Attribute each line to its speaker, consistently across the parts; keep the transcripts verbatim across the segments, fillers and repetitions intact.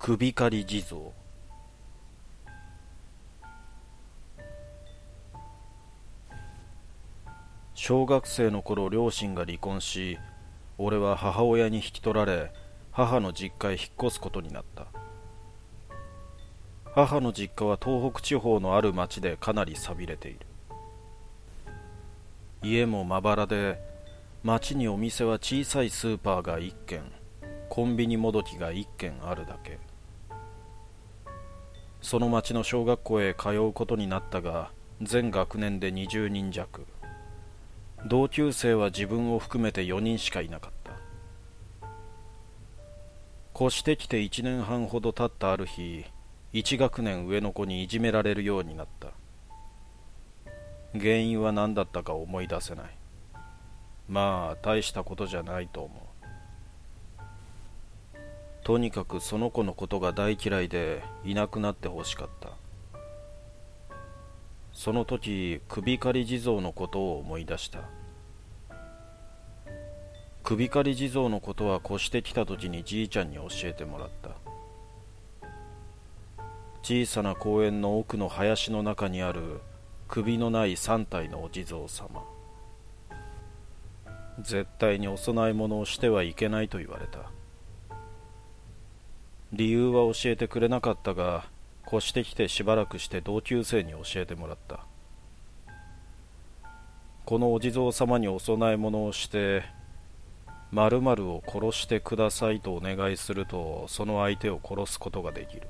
Speaker 1: 首狩り地蔵。小学生の頃両親が離婚し、俺は母親に引き取られ、母の実家へ引っ越すことになった。母の実家は東北地方のある町でかなり寂れている。家もまばらで、町にお店は小さいスーパーが一軒、コンビニもどきが一軒あるだけ。その町の小学校へ通うことになったが、全学年でにじゅうにん弱。同級生は自分を含めてよにんしかいなかった。越してきていちねんはんほど経ったある日、いち学年上の子にいじめられるようになった。原因は何だったか思い出せない。まあ大したことじゃないと思う。とにかくその子のことが大嫌いでいなくなってほしかった。その時首狩り地蔵のことを思い出した。首狩り地蔵のことは越してきた時にじいちゃんに教えてもらった。小さな公園の奥の林の中にある首のない三体のお地蔵様。絶対にお供え物をしてはいけないと言われた。理由は教えてくれなかったが、越してきてしばらくして同級生に教えてもらった。このお地蔵様にお供え物をして〇〇を殺してくださいとお願いすると、その相手を殺すことができる。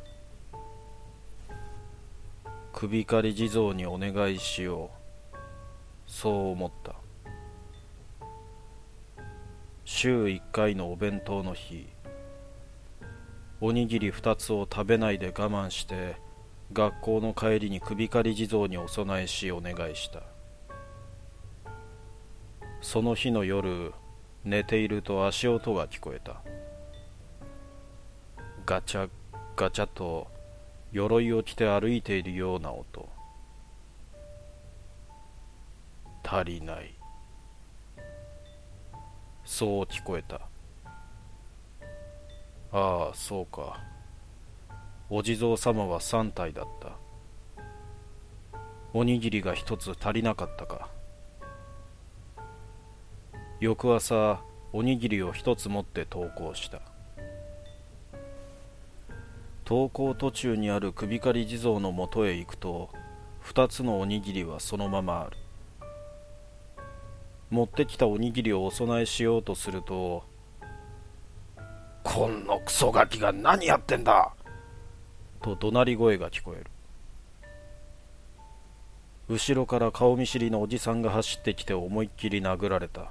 Speaker 1: 首狩り地蔵にお願いしよう、そう思った。週いっかいのお弁当の日、おにぎりふたつを食べないで我慢して学校の帰りに首狩り地蔵にお供えしお願いした。その日の夜、寝ていると足音が聞こえた。ガチャガチャと鎧を着て歩いているような音。足りない、そう聞こえた。ああ、そうか。お地蔵様は三体だった。おにぎりが一つ足りなかったか。翌朝、おにぎりを一つ持って登校した。登校途中にある首狩り地蔵のもとへ行くと、二つのおにぎりはそのままある。持ってきたおにぎりをお供えしようとすると、こんのクソガキが何やってんだと怒鳴り声が聞こえる。後ろから顔見知りのおじさんが走ってきて思いっきり殴られた。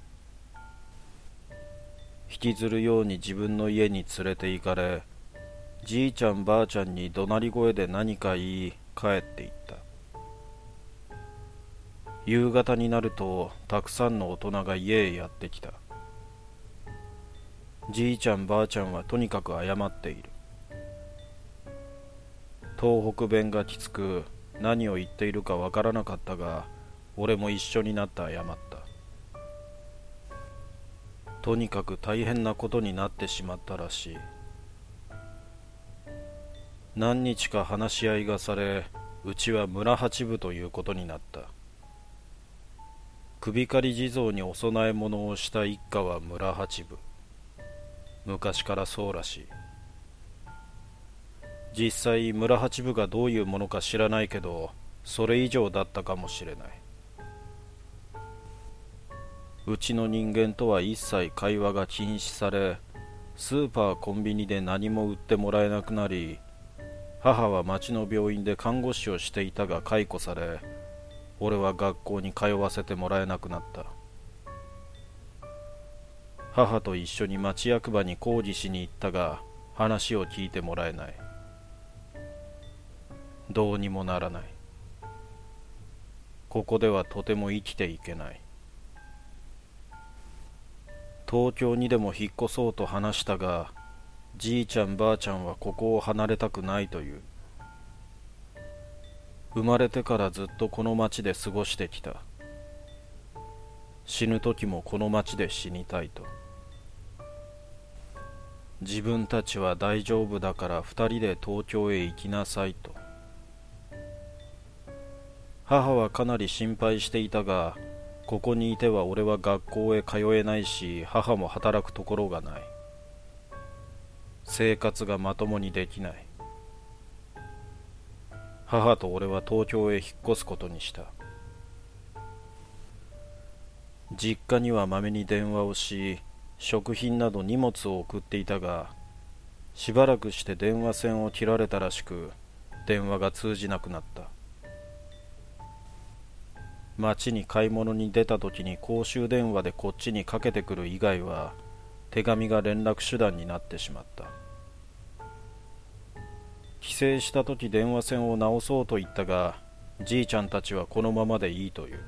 Speaker 1: 引きずるように自分の家に連れて行かれ、じいちゃんばあちゃんに怒鳴り声で何か言い帰って行った。夕方になるとたくさんの大人が家へやってきた。じいちゃんばあちゃんはとにかく謝っている。東北弁がきつく何を言っているかわからなかったが、俺も一緒になって謝った。とにかく大変なことになってしまったらしい。何日か話し合いがされ、うちは村八部ということになった。首狩り地蔵にお供え物をした一家は村八部。昔からそうらしい。実際村八部がどういうものか知らないけど、それ以上だったかもしれない。うちの人間とは一切会話が禁止され、スーパーコンビニで何も売ってもらえなくなり、母は町の病院で看護師をしていたが解雇され、俺は学校に通わせてもらえなくなった。母と一緒に町役場に抗議しに行ったが、話を聞いてもらえない。どうにもならない。ここではとても生きていけない。東京にでも引っ越そうと話したが、じいちゃんばあちゃんはここを離れたくないという。生まれてからずっとこの町で過ごしてきた。死ぬ時もこの町で死にたいと。 自分たちは大丈夫だから二人で東京へ行きなさいと。母はかなり心配していたが、ここにいては俺は学校へ通えないし、母も働くところがない。生活がまともにできない。母と俺は東京へ引っ越すことにした。実家にはまめに電話をし、食品など荷物を送っていたが、しばらくして電話線を切られたらしく、電話が通じなくなった。町に買い物に出た時に公衆電話でこっちにかけてくる以外は、手紙が連絡手段になってしまった。帰省した時電話線を直そうと言ったが、じいちゃんたちはこのままでいいという。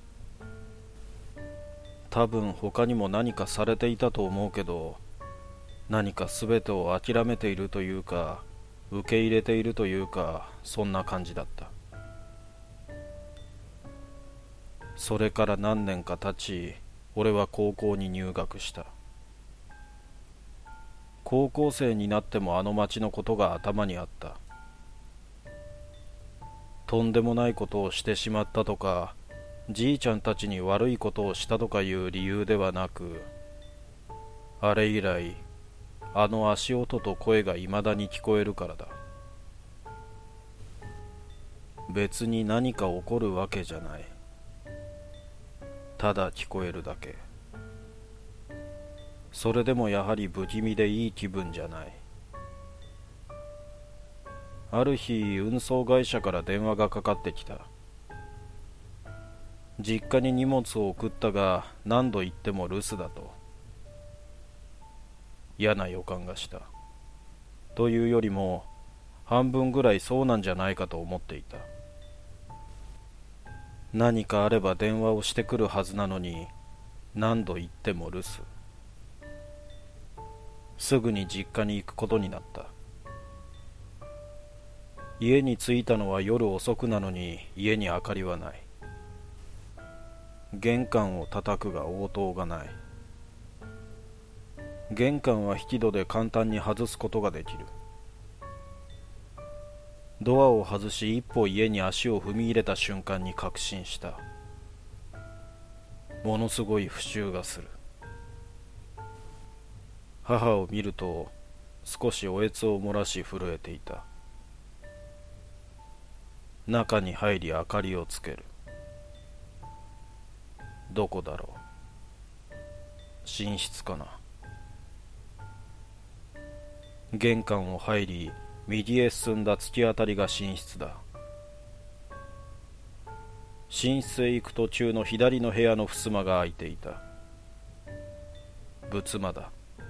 Speaker 1: 多分他にも何かされていたと思うけど、何か全てを諦めているというか、受け入れているというか、そんな感じだった。それから何年か経ち、俺は高校に入学した。高校生になってもあの町のことが頭にあった。とんでもないことをしてしまったとか、じいちゃんたちに悪いことをしたとかいう理由ではなく、あれ以来、あの足音と声がいまだに聞こえるからだ。別に何か起こるわけじゃない。ただ聞こえるだけ。それでもやはり不気味でいい気分じゃない。ある日、運送会社から電話がかかってきた。実家に荷物を送ったが、何度言っても留守だと。嫌な予感がした。というよりも、半分ぐらいそうなんじゃないかと思っていた。何かあれば電話をしてくるはずなのに、何度言っても留守。すぐに実家に行くことになった。家に着いたのは夜遅くなのに、家に明かりはない。玄関を叩くが応答がない。玄関は引き戸で簡単に外すことができる。ドアを外し一歩家に足を踏み入れた瞬間に確信した。ものすごい腐臭がする。母を見ると少しおえつを漏らし震えていた。中に入り明かりをつける。どこだろう。寝室かな。玄関を入り右へ進んだ突き当たりが寝室だ。寝室へ行く途中の左の部屋の襖が開いていた。仏間だ。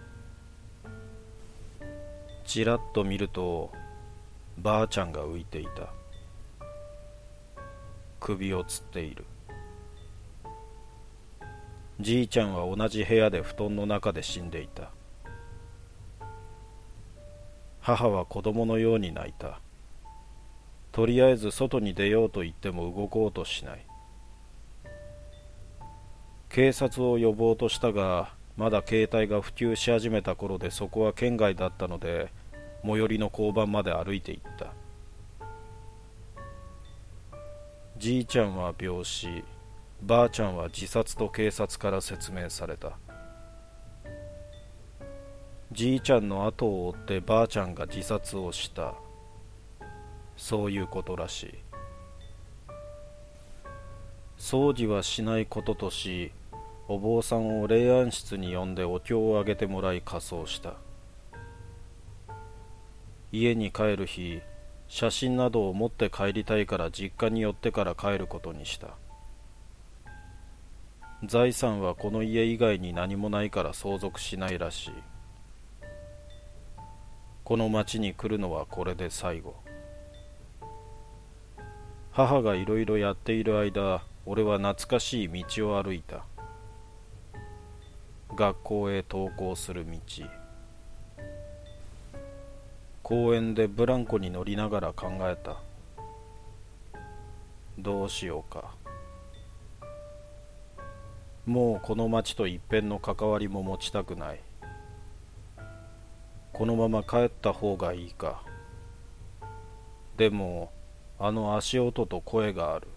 Speaker 1: ちらっと見るとばあちゃんが浮いていた。首をつっている。じいちゃんは同じ部屋で布団の中で死んでいた。母は子供のように泣いた。とりあえず外に出ようと言っても動こうとしない。警察を呼ぼうとしたが、まだ携帯が普及し始めた頃でそこは県外だったので、最寄りの交番まで歩いて行った。じいちゃんは病死、ばあちゃんは自殺と警察から説明された。じいちゃんの後を追ってばあちゃんが自殺をした。そういうことらしい。葬儀はしないこととし、お坊さんを霊安室に呼んでお経をあげてもらい火葬した。家に帰る日、写真などを持って帰りたいから実家に寄ってから帰ることにした。財産はこの家以外に何もないから相続しないらしい。この町に来るのはこれで最後。母がいろいろやっている間、俺は懐かしい道を歩いた。学校へ登校する道。公園でブランコに乗りながら考えた。どうしようか。もうこの町と一片の関わりも持ちたくない。 このまま帰った方がいいか。でもあの足音と声がある。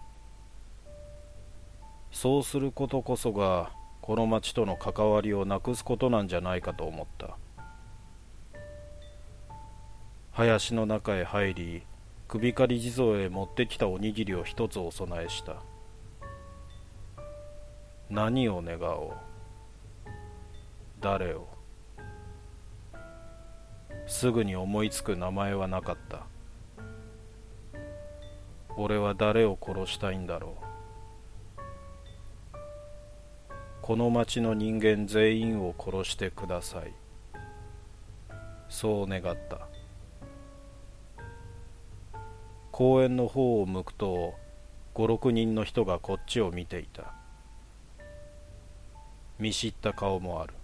Speaker 1: そうすることこそがこの町との関わりをなくすことなんじゃないかと思った。林の中へ入り、首狩り地蔵へ持ってきたおにぎりを一つお供えした。何を願おう。誰を。すぐに思いつく名前はなかった。俺は誰を殺したいんだろう。この町の人間全員を殺してください。そう願った。公園の方を向くと五六人の人がこっちを見ていた。見知った顔もある。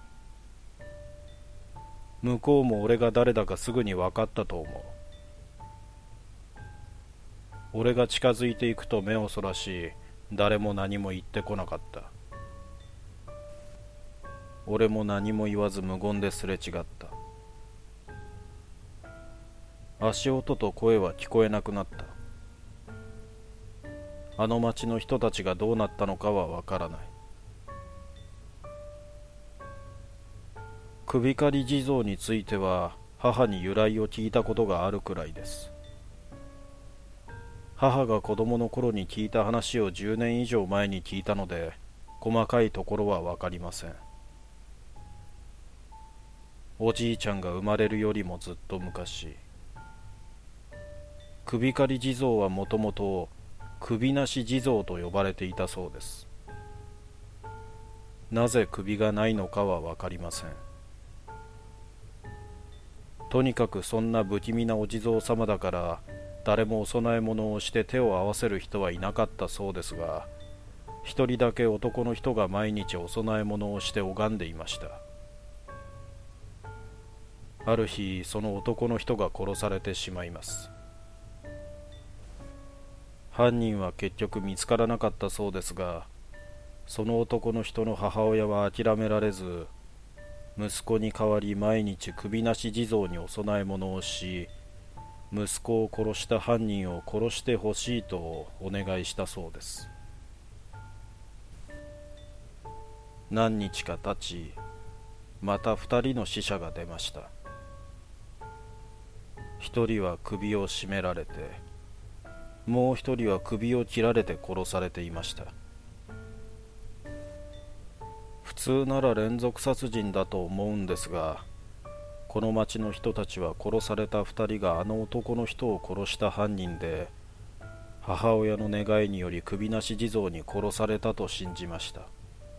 Speaker 1: 向こうも俺が誰だかすぐに分かったと思う。俺が近づいていくと目をそらし、誰も何も言ってこなかった。俺も何も言わず無言ですれ違った。足音と声は聞こえなくなった。あの町の人たちがどうなったのかはわからない。首狩り地蔵については母に由来を聞いたことがあるくらいです。母が子供の頃に聞いた話をじゅうねん以上前に聞いたので、細かいところはわかりません。おじいちゃんが生まれるよりもずっと昔、首狩り地蔵はもともと首なし地蔵と呼ばれていたそうです。なぜ首がないのかはわかりません。とにかくそんな不気味なお地蔵様だから誰もお供え物をして手を合わせる人はいなかったそうですが、一人だけ男の人が毎日お供え物をして拝んでいました。ある日その男の人が殺されてしまいます。犯人は結局見つからなかったそうですが、その男の人の母親は諦められず、息子に代わり毎日首なし地蔵にお供え物をし、息子を殺した犯人を殺してほしいとお願いしたそうです。何日か経ち、また二人の死者が出ました。一人は首を絞められて、もう一人は首を切られて殺されていました。普通なら連続殺人だと思うんですが、この町の人たちは殺された二人があの男の人を殺した犯人で、母親の願いにより首なし地蔵に殺されたと信じました。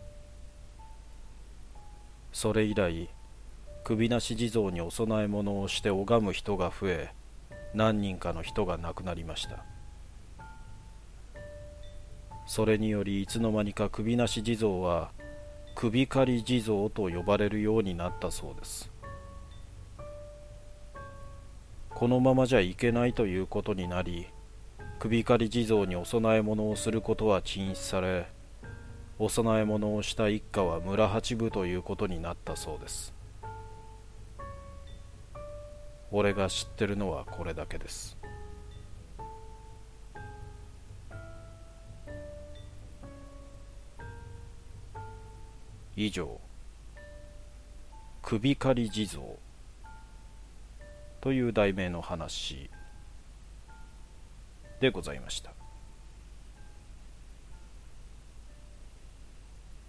Speaker 1: それ以来、首なし地蔵にお供え物をして拝む人が増え、何人かの人が亡くなりました。それによりいつの間にか首なし地蔵は首狩り地蔵と呼ばれるようになったそうです。このままじゃいけないということになり、首狩り地蔵にお供え物をすることは禁止され、お供え物をした一家は村八部ということになったそうです。俺が知ってるのはこれだけです。以上、首狩り地蔵という題名の話でございました。